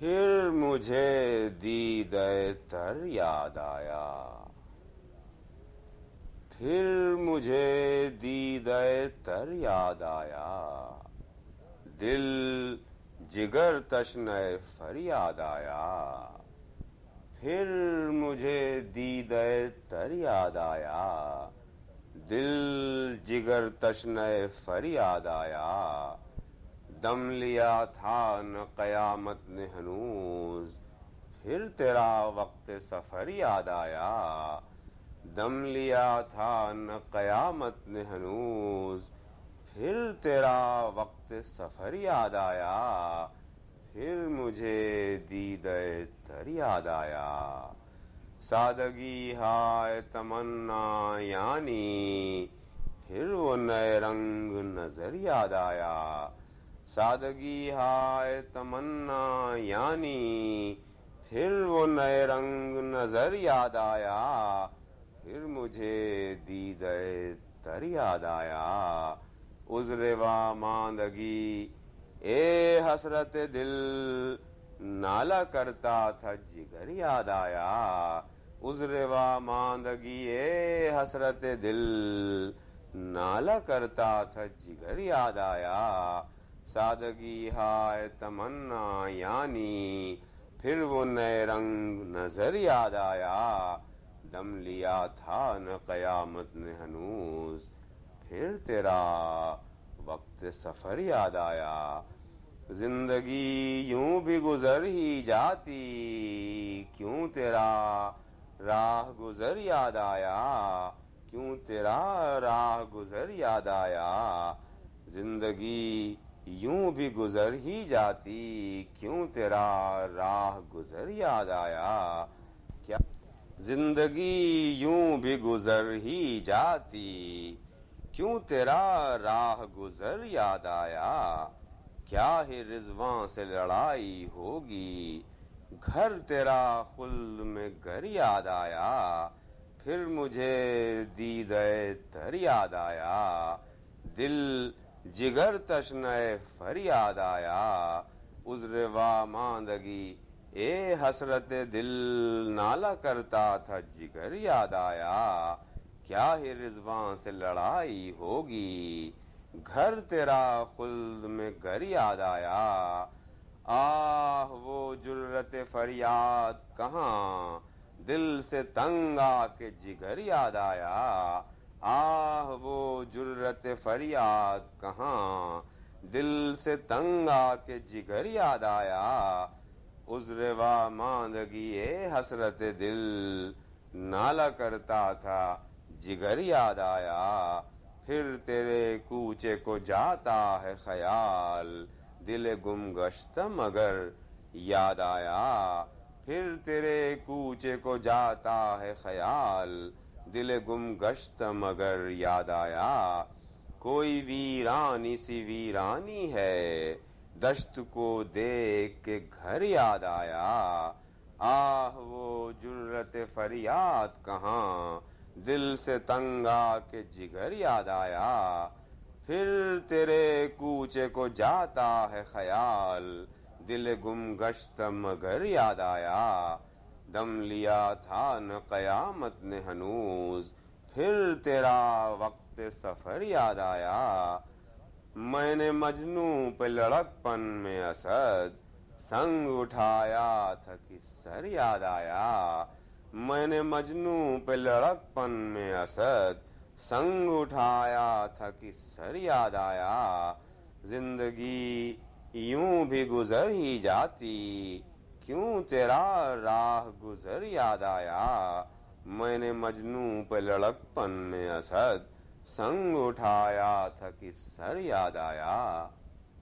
پھر مجھے دیدہ تر یاد آیا، پھر مجھے دیدہ تر یاد آیا، دل جگر تشنہ فریاد آیا، پھر مجھے دیدہ تر یاد آیا، دل جگر تشنہ فریاد آیا، دم لیا تھا نہ قیامت نے ہنوز، پھر تیرا وقت سفر یاد آیا، دم لیا تھا نہ قیامت نے ہنوز، پھر تیرا وقت سفر یاد آیا، پھر مجھے دیدہ تر یاد آیا، سادگی ہائے تمنا یعنی پھر وہ نئے رنگ نظر یاد آیا، سادگی ہائے تمنا یعنی پھر وہ نئے رنگ نظر یاد آیا، پھر مجھے دیدہ تر یاد آیا، عذر و ماندگی اے حسرت دل نالا کرتا تھا جگر یاد آیا، عذر و ماندگی اے حسرت دل نالا کرتا تھا جگر یاد آیا، سادگی ہائے تمنا یعنی پھر وہ نئے رنگ نظر یاد آیا، دم لیا تھا نہ قیامت نے ہنوز، پھر تیرا وقت سفر یاد آیا، زندگی یوں بھی گزر ہی جاتی کیوں تیرا راہ گزر یاد آیا، کیوں تیرا راہ گزر یاد آیا، زندگی یوں بھی گزر ہی جاتی کیوں تیرا راہ گزر یاد آیا، کیا زندگی یوں بھی گزر ہی جاتی کیوں تیرا راہ گزر یاد آیا، کیا ہی رضواں سے لڑائی ہوگی گھر تیرا خلد میں گھر یاد آیا، پھر مجھے دیدہ تر یاد آیا، دل جگر تشنہ فریاد آیا، عذر و ماندگی اے حسرت دل نالا کرتا تھا جگر یاد آیا، کیا ہی رضواں سے لڑائی ہوگی گھر تیرا خلد میں گھر یاد آیا، آہ وہ جرت فریاد کہاں دل سے تنگ آ کے جگر یاد آیا، آہ وہ جرت فریاد کہاں دل سے تنگ آ کے جگر یاد آیا، عذر و ماندگی اے حسرت دل نالا کرتا تھا جگر یاد آیا، پھر تیرے کوچے کو جاتا ہے خیال دل گم گشتہ مگر یاد آیا، پھر تیرے کوچے کو جاتا ہے خیال دل گم گشتہ مگر یاد آیا، کوئی ویرانی سی ویرانی ہے دشت کو دیکھ کے گھر یاد آیا، آہ وہ جرت فریاد کہاں دل سے تنگ آ کے جگر یاد آیا، پھر تیرے کوچے کو جاتا ہے خیال دل گم گشتہ مگر یاد آیا، دم لیا تھا نہ قیامت نے ہنوز، پھر تیرا وقت سفر یاد آیا، میں نے مجنوں پہ لڑک پن میں اسد سنگ اٹھایا تھا کس سر یاد آیا، میں نے مجنوں پہ لڑک پن میں اسد سنگ اٹھایا تھا کس سر یاد آیا، زندگی یوں بھی گزر ہی جاتی کیوں تیرا راہ گزر یاد آیا، میں نے مجنوں پہ لڑک پن میں اسد سنگ اٹھایا تھا کس سر یاد آیا۔